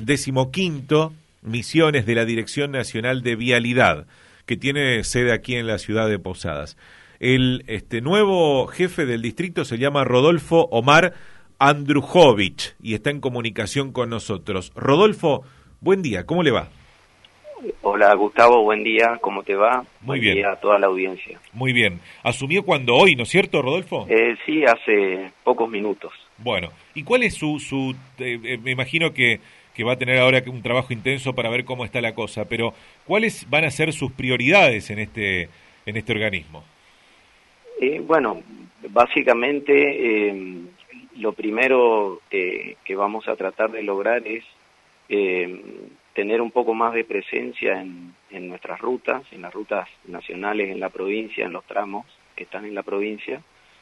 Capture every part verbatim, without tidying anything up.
decimoquinto Misiones de la Dirección Nacional de Vialidad, que tiene sede aquí en la ciudad de Posadas. El este nuevo jefe del distrito se llama Rodolfo Omar Andrujovic y está en comunicación con nosotros. Rodolfo, buen día, ¿cómo le va? Hola Gustavo, buen día, ¿cómo te va? Muy buen bien. día a toda la audiencia. Muy bien. ¿Asumió cuando hoy, no es cierto, Rodolfo? Eh, sí, hace pocos minutos. Bueno, ¿y cuál es su... su eh, eh, me imagino que, que va a tener ahora un trabajo intenso para ver cómo está la cosa, pero ¿cuáles van a ser sus prioridades en este, en este organismo? Eh, bueno, básicamente eh, lo primero eh, que vamos a tratar de lograr es eh, tener un poco más de presencia en, en nuestras rutas, en las rutas nacionales en la provincia, en los tramos que están en la provincia.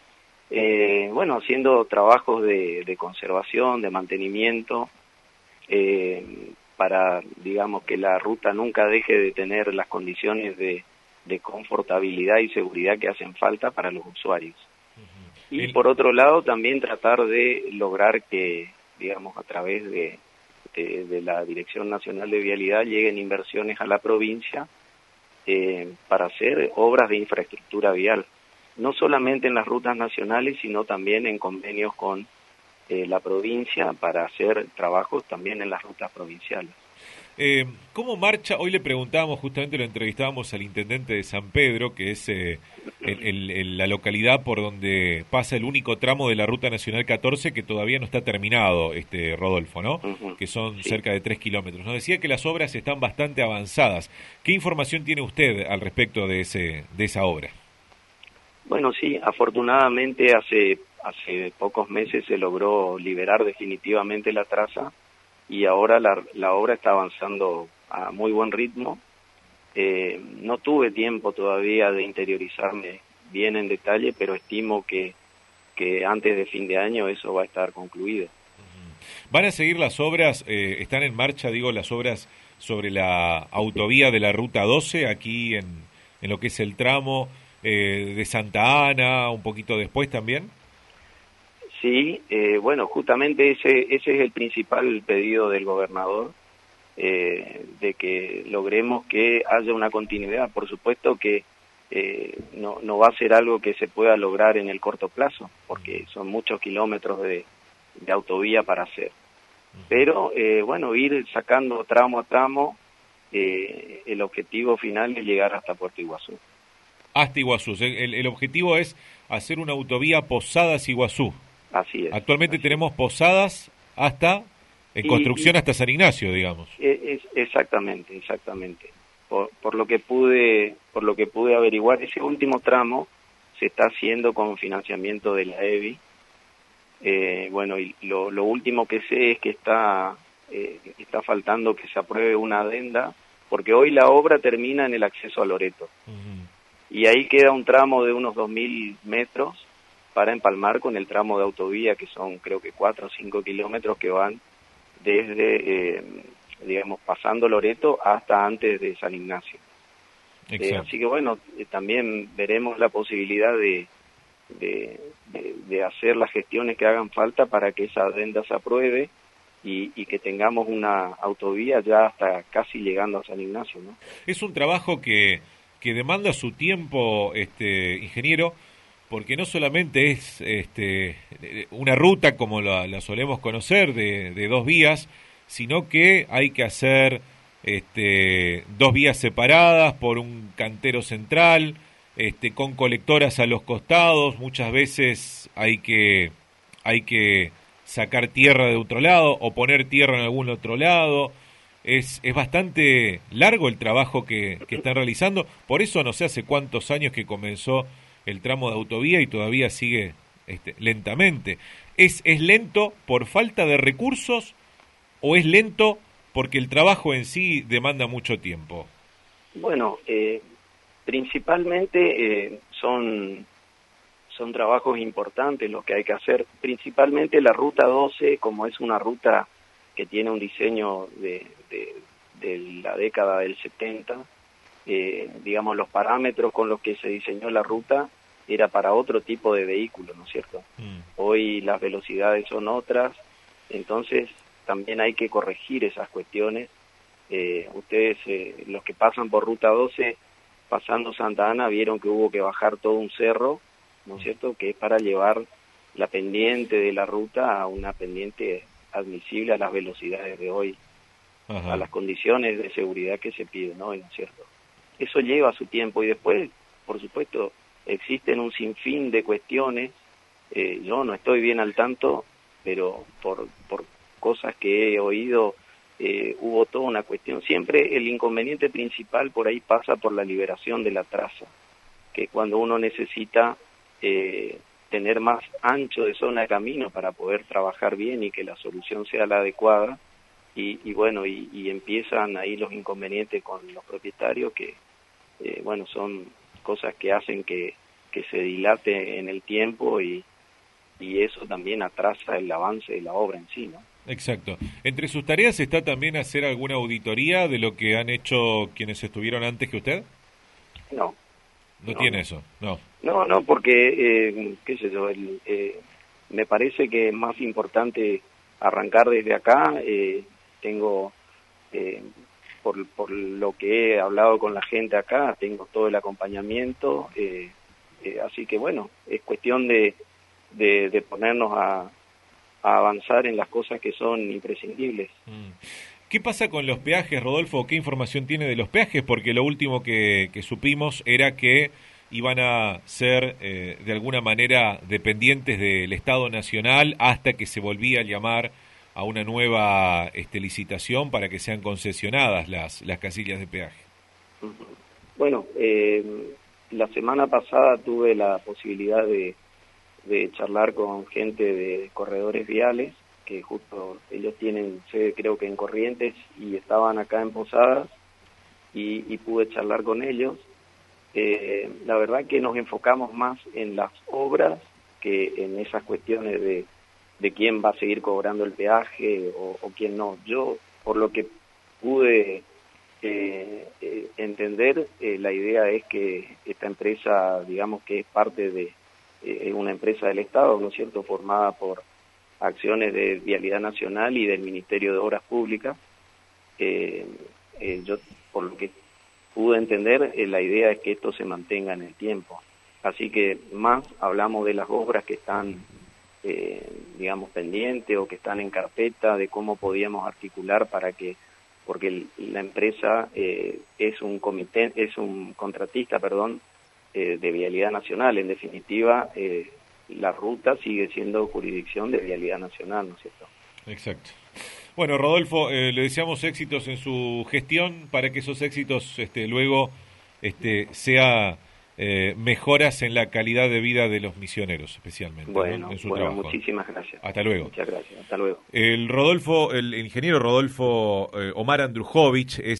Eh, bueno, haciendo trabajos de, de conservación, de mantenimiento, eh, para, digamos, que la ruta nunca deje de tener las condiciones de, de confortabilidad y seguridad que hacen falta para los usuarios. Uh-huh. Y El... por otro lado, también tratar de lograr que, digamos, a través de De, de la Dirección Nacional de Vialidad lleguen inversiones a la provincia eh, para hacer obras de infraestructura vial, no solamente en las rutas nacionales, sino también en convenios con eh, la provincia para hacer trabajos también en las rutas provinciales. Eh, ¿Cómo marcha? Hoy le preguntábamos, justamente lo entrevistábamos al intendente de San Pedro, que es eh, el, el, el, la localidad por donde pasa el único tramo de la Ruta Nacional catorce que todavía no está terminado, este Rodolfo, ¿no? Uh-huh. Que son sí. cerca de tres kilómetros. Nos decía que las obras están bastante avanzadas. ¿Qué información tiene usted al respecto de ese de esa obra? Bueno, sí, afortunadamente hace, hace pocos meses se logró liberar definitivamente la traza, y ahora la, la obra está avanzando a muy buen ritmo. Eh, no tuve tiempo todavía de interiorizarme bien en detalle, pero estimo que, que antes de fin de año eso va a estar concluido. ¿Van a seguir las obras, eh, están en marcha, digo, las obras sobre la autovía de la Ruta doce, aquí en, en lo que es el tramo eh, de Santa Ana, un poquito después también? Sí, eh, bueno, justamente ese ese es el principal pedido del gobernador, eh, de que logremos que haya una continuidad. Por supuesto que eh, no, no va a ser algo que se pueda lograr en el corto plazo, porque son muchos kilómetros de, de autovía para hacer. Pero, eh, bueno, ir sacando tramo a tramo, eh, el objetivo final es llegar hasta Puerto Iguazú. Hasta Iguazú. El, el objetivo es hacer una autovía Posadas-Iguazú. Así es. Actualmente así tenemos es. Posadas hasta, en y, construcción y, hasta San Ignacio, digamos. Es, es, exactamente, exactamente. Por, por lo que pude, por lo que pude averiguar, ese último tramo se está haciendo con financiamiento de la E B I. Eh, bueno, y lo, lo último que sé es que está, eh, está faltando que se apruebe una adenda, porque hoy la obra termina en el acceso a Loreto. Uh-huh. Y ahí queda un tramo de unos dos mil metros para empalmar con el tramo de autovía, que son creo que cuatro o cinco kilómetros que van desde, eh, digamos, pasando Loreto hasta antes de San Ignacio. Eh, así que bueno, eh, también veremos la posibilidad de, de, de, de hacer las gestiones que hagan falta para que esa adenda se apruebe y, y que tengamos una autovía ya hasta casi llegando a San Ignacio, ¿no? Es un trabajo que, que demanda su tiempo, este ingeniero, porque no solamente es este, una ruta como la, la solemos conocer de, de dos vías, sino que hay que hacer este, dos vías separadas por un cantero central, este, con colectoras a los costados. Muchas veces hay que, hay que sacar tierra de otro lado o poner tierra en algún otro lado. Es, es bastante largo el trabajo que, que están realizando. Por eso no sé hace cuántos años que comenzó el tramo de autovía y todavía sigue este, lentamente. ¿Es, ¿Es lento por falta de recursos o es lento porque el trabajo en sí demanda mucho tiempo? Bueno, eh, principalmente eh, son, son trabajos importantes los que hay que hacer. Principalmente la Ruta doce, como es una ruta que tiene un diseño de, de, de la década del setenta, eh, digamos, los parámetros con los que se diseñó la ruta era para otro tipo de vehículos, ¿no es cierto? Mm. Hoy las velocidades son otras, entonces también hay que corregir esas cuestiones. Eh, ustedes, eh, los que pasan por Ruta doce, pasando Santa Ana, vieron que hubo que bajar todo un cerro, ¿no es cierto?, que es para llevar la pendiente de la ruta a una pendiente admisible a las velocidades de hoy, Ajá. a las condiciones de seguridad que se piden hoy, ¿no es cierto? Eso lleva su tiempo y después, por supuesto, existen un sinfín de cuestiones. Eh, yo no estoy bien al tanto, pero por, por cosas que he oído, eh, hubo toda una cuestión. Siempre el inconveniente principal por ahí pasa por la liberación de la traza, que cuando uno necesita eh, tener más ancho de zona de camino para poder trabajar bien y que la solución sea la adecuada, y, y bueno, y, y empiezan ahí los inconvenientes con los propietarios, que eh, bueno, son cosas que hacen que, que se dilate en el tiempo y, y eso también atrasa el avance de la obra en sí, ¿no? Exacto. Entre sus tareas está también hacer alguna auditoría de lo que han hecho quienes estuvieron antes que usted. No. No, no tiene no. eso, no. No, no, porque, eh, qué sé yo, el, eh, me parece que es más importante arrancar desde acá. Eh, tengo, eh, por, por lo que he hablado con la gente acá, tengo todo el acompañamiento, eh, eh, así que bueno, es cuestión de, de, de ponernos a, a avanzar en las cosas que son imprescindibles. Mm. ¿Qué pasa con los peajes, Rodolfo? ¿Qué información tiene de los peajes? Porque lo último que, que supimos era que iban a ser eh, de alguna manera dependientes del Estado Nacional hasta que se volvía a llamar a una nueva este, licitación para que sean concesionadas las, las casillas de peaje. Bueno, eh, la semana pasada tuve la posibilidad de, de charlar con gente de corredores viales, que justo ellos tienen sede creo que en Corrientes y estaban acá en Posadas, y, y pude charlar con ellos. Eh, la verdad que nos enfocamos más en las obras que en esas cuestiones de, de quién va a seguir cobrando el peaje o, o quién no. Yo, por lo que pude eh, eh, entender, eh, la idea es que esta empresa, digamos que es parte de eh, una empresa del Estado, ¿no es cierto?, formada por acciones de Vialidad Nacional y del Ministerio de Obras Públicas. Eh, eh, yo, por lo que pude entender, eh, la idea es que esto se mantenga en el tiempo. Así que más hablamos de las obras que están, eh, digamos, pendientes o que están en carpeta, de cómo podíamos articular para que, porque el, la empresa eh, es un comité, es un contratista, perdón, eh, de Vialidad Nacional. En definitiva, eh, la ruta sigue siendo jurisdicción de Vialidad Nacional, ¿no es cierto? Exacto. Bueno, Rodolfo, eh, le deseamos éxitos en su gestión para que esos éxitos este, luego este, sea eh, mejoras en la calidad de vida de los misioneros, especialmente, bueno, ¿no? En su bueno, trabajo. Muchísimas gracias. Hasta luego. Muchas gracias. Hasta luego. El Rodolfo, el ingeniero Rodolfo eh, Omar Andrujovich es